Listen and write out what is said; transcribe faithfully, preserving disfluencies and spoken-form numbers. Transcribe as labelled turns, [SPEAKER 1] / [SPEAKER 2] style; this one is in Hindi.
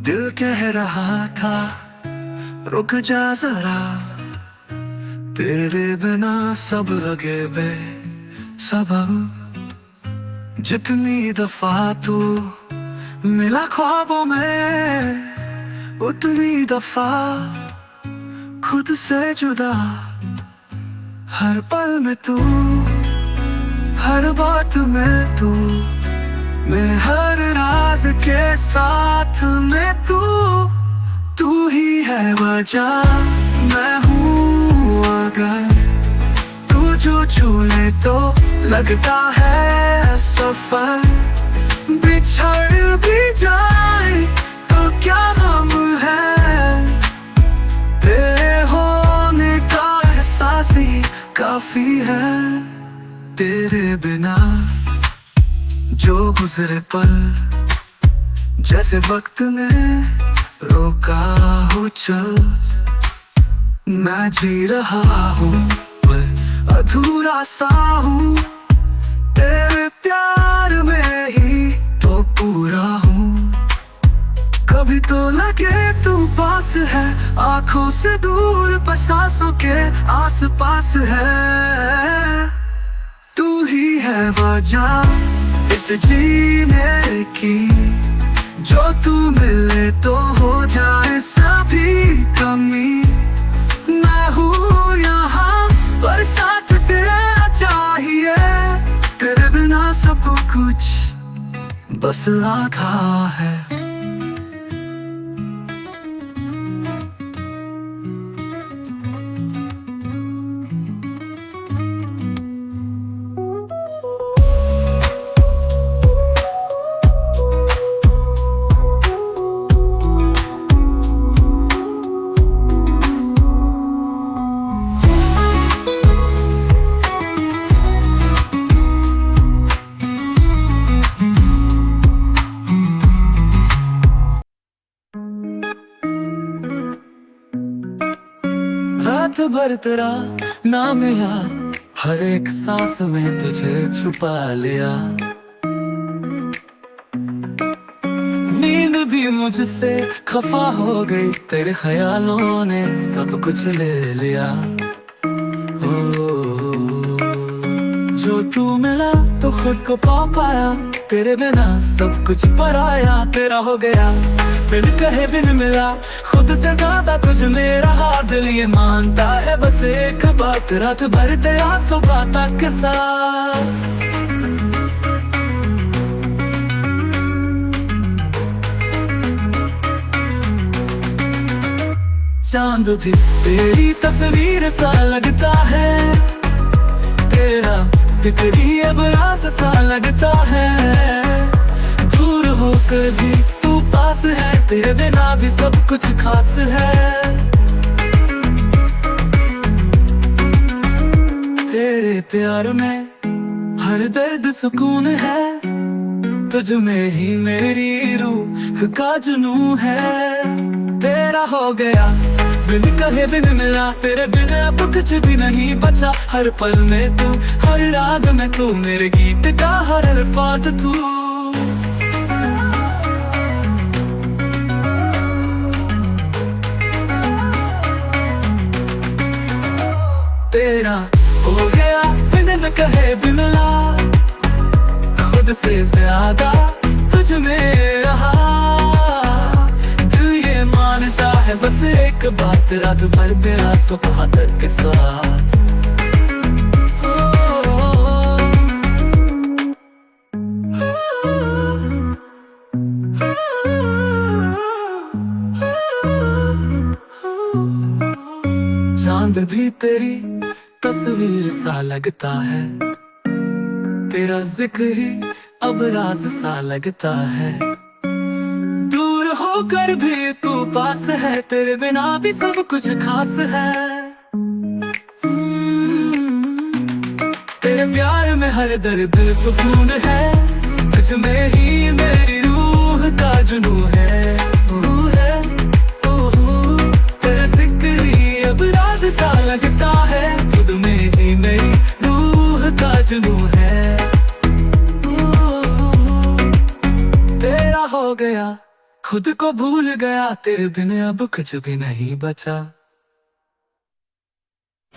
[SPEAKER 1] दिल कह रहा था रुक जा जरा, तेरे बिना सब लगे बे सबब। जितनी दफा तू मिला ख्वाबों में, उतनी दफा खुद से जुदा। हर पल में तू, हर बात में तू, मैं हर राज के साथ में तू। तू ही है वजह, मैं हूँ अगर तू जो छू ले तो लगता है सफर। बिछड़ भी जाए तो क्या गम है, तेरे होने का एहसास ही काफी है। तेरे बिना जो गुजरे पल, जैसे वक्त ने रोका हो चल। मैं जी रहा हूँ पर अधूरा सा हूँ, तेरे प्यार में ही तो पूरा हूँ। कभी तो लगे तू पास है, आंखों से दूर पर सांसों के आस पास है। तू ही है वजह इस जीने की, जो तू मिले तो हो जाए सभी कमी। मैं हूँ यहाँ पर साथ तेरा चाहिए, तेरे बिना सब कुछ बस आधा है। रात भर तेरा नाम याद, हर एक सांस में तुझे छुपा लिया। नींद भी मुझसे खफा हो गई, तेरे ख्यालों ने सब कुछ ले लिया। ओ, जो तू मिला तो खुद को पा पाया, तेरे बिना सब कुछ पराया। तेरा हो गया बिन कहे बिन मिला, खुद से ज्यादा तुझ में रहा। दिल ये मानता है बस एक बात, रात भर तेरा सुबह तक के साथ। चांद भी तेरी तस्वीर सा लगता है, तेरा जिक्र ही अब रास सा लगता है। दूर होकर भी तू पास है, तेरे बिना भी सब कुछ खास है। तेरे प्यार में हर दर्द सुकून है, तुझ में ही मेरी रूह का जुनून है। तेरा हो गया बिन कहे बिन मिला, तेरे बिन अब कुछ भी नहीं बचा। हर पल में तू, हर राग में तू, मेरे गीत का हर अल्फाज तू। तेरा हो गया बिन कहे बिन मिला, खुद से ज्यादा तुझ में रहा। दिल ये मानता है बस एक बात, रात भर तेरा सुबह तक के साथ। चांद भी तेरी तस्वीर सा लगता है, तेरा जिक्र ही अब राज सा लगता है। दूर होकर भी तू पास है, तेरे बिना भी सब कुछ खास है। तेरे प्यार में हर दर्द सुकून है, तुझ में ही मेरी रूह का जुनून है। रूह है, ओह, तेरा जिक्र ही अब राज सा लगता है, तुझ में ही मेरी रूह का जुनून है। तेरा हो गया खुद को भूल गया तेरे बिन अब कुछ भी नहीं बचा।